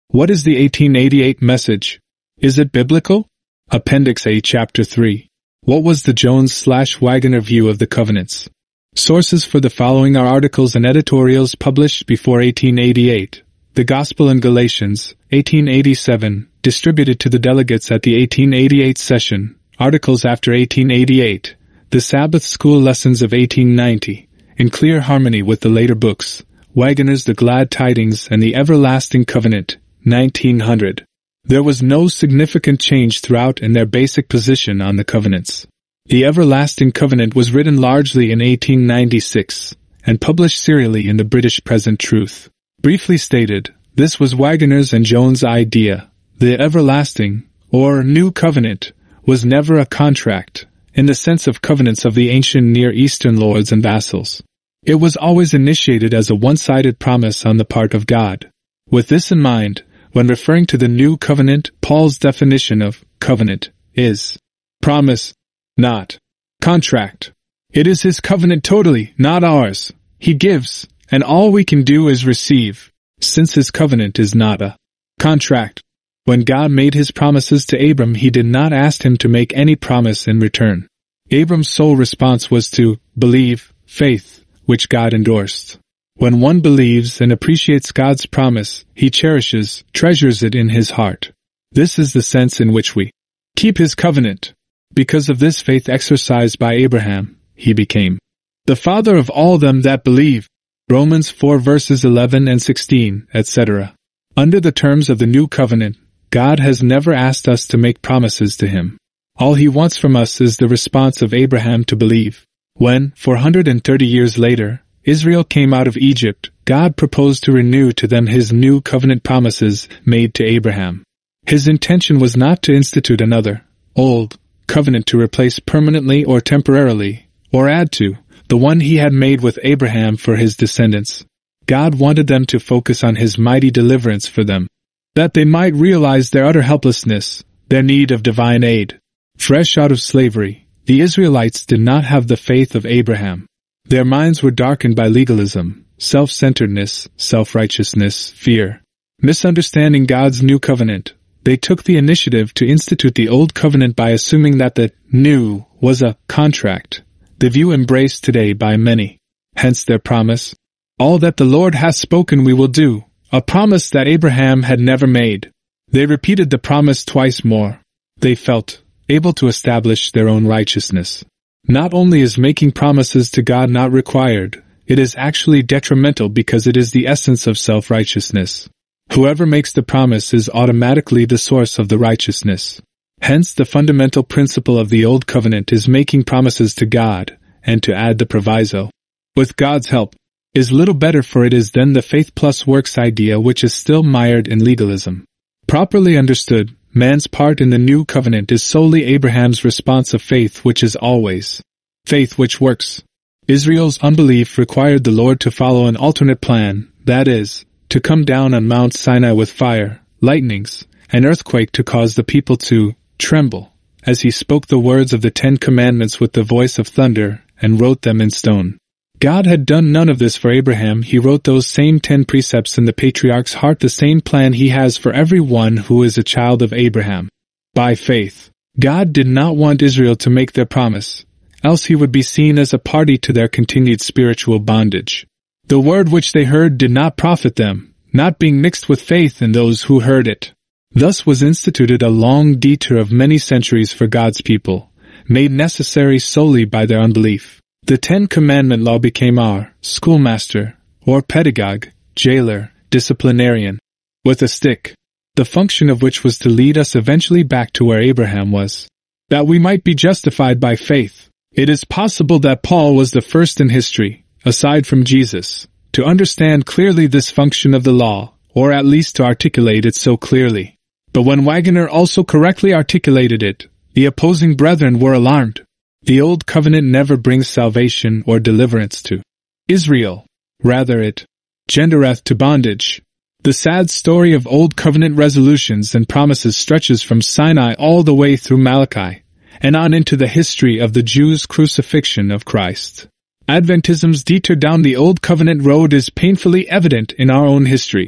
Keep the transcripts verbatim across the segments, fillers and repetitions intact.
What is the eighteen eighty-eight message? Is it biblical? Appendix A, Chapter three. What was the Jones-Waggoner view of the covenants? Sources for the following are articles and editorials published before eighteen eighty-eight. The Gospel in Galatians, eighteen eighty-seven, distributed to the delegates at the eighteen eighty-eight session. Articles after eighteen eighty-eight. The Sabbath School Lessons of eighteen ninety, in clear harmony with the later books. Waggoner's The Glad Tidings and the Everlasting Covenant, nineteen hundred. There was no significant change throughout in their basic position on the covenants. The Everlasting Covenant was written largely in eighteen ninety-six, and published serially in the British Present Truth. Briefly stated, this was Waggoner's and Jones' idea. The Everlasting, or New Covenant, was never a contract, in the sense of covenants of the ancient Near Eastern lords and vassals. It was always initiated as a one-sided promise on the part of God. With this in mind, when referring to the New Covenant, Paul's definition of covenant is promise, not contract. It is his covenant totally, not ours. He gives, and all we can do is receive, since his covenant is not a contract. When God made his promises to Abram, he did not ask him to make any promise in return. Abram's sole response was to believe, faith, which God endorsed. When one believes and appreciates God's promise, he cherishes, treasures it in his heart. This is the sense in which we keep his covenant. Because of this faith exercised by Abraham, he became the father of all them that believe. Romans four verses eleven and sixteen, et cetera. Under the terms of the new covenant, God has never asked us to make promises to him. All he wants from us is the response of Abraham to believe. When, four hundred thirty years later, Israel came out of Egypt, God proposed to renew to them his new covenant promises made to Abraham. His intention was not to institute another, old, covenant to replace permanently or temporarily, or add to, the one he had made with Abraham for his descendants. God wanted them to focus on his mighty deliverance for them, that they might realize their utter helplessness, their need of divine aid. Fresh out of slavery, the Israelites did not have the faith of Abraham. Their minds were darkened by legalism, self-centeredness, self-righteousness, fear. Misunderstanding God's new covenant, they took the initiative to institute the old covenant by assuming that the new was a contract, the view embraced today by many. Hence their promise, all that the Lord hath spoken we will do, a promise that Abraham had never made. They repeated the promise twice more. They felt able to establish their own righteousness. Not only is making promises to God not required, it is actually detrimental because it is the essence of self-righteousness. Whoever makes the promise is automatically the source of the righteousness. Hence the fundamental principle of the Old Covenant is making promises to God, and to add the proviso, with God's help, is little better for it is than the faith plus works idea which is still mired in legalism. Properly understood, man's part in the new covenant is solely Abraham's response of faith which is always faith which works. Israel's unbelief required the Lord to follow an alternate plan, that is, to come down on Mount Sinai with fire, lightnings, and earthquake to cause the people to tremble, as he spoke the words of the Ten Commandments with the voice of thunder, and wrote them in stone. God had done none of this for Abraham. He wrote those same ten precepts in the patriarch's heart, the same plan he has for everyone who is a child of Abraham. By faith, God did not want Israel to make their promise, else he would be seen as a party to their continued spiritual bondage. The word which they heard did not profit them, not being mixed with faith in those who heard it. Thus was instituted a long detour of many centuries for God's people, made necessary solely by their unbelief. The Ten Commandment law became our schoolmaster, or pedagogue, jailer, disciplinarian, with a stick, the function of which was to lead us eventually back to where Abraham was, that we might be justified by faith. It is possible that Paul was the first in history, aside from Jesus, to understand clearly this function of the law, or at least to articulate it so clearly. But when Waggoner also correctly articulated it, the opposing brethren were alarmed. The Old Covenant never brings salvation or deliverance to Israel. Rather it gendereth to bondage. The sad story of Old Covenant resolutions and promises stretches from Sinai all the way through Malachi, and on into the history of the Jews' crucifixion of Christ. Adventism's detour down the Old Covenant road is painfully evident in our own history.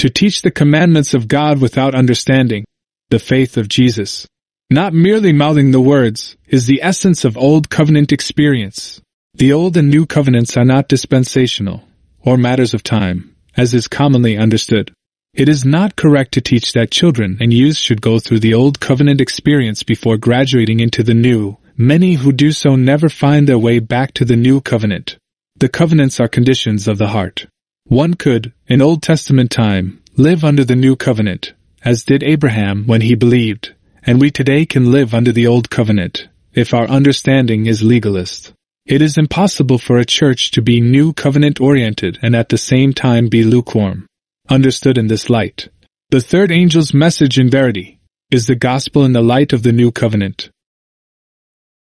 To teach the commandments of God without understanding the faith of Jesus, not merely mouthing the words, is the essence of Old Covenant experience. The Old and New Covenants are not dispensational, or matters of time, as is commonly understood. It is not correct to teach that children and youth should go through the Old Covenant experience before graduating into the New. Many who do so never find their way back to the New Covenant. The covenants are conditions of the heart. One could, in Old Testament time, live under the New Covenant, as did Abraham when he believed, and we today can live under the Old Covenant, if our understanding is legalist. It is impossible for a church to be New Covenant-oriented and at the same time be lukewarm. Understood in this light, the third angel's message in verity is the gospel in the light of the New Covenant.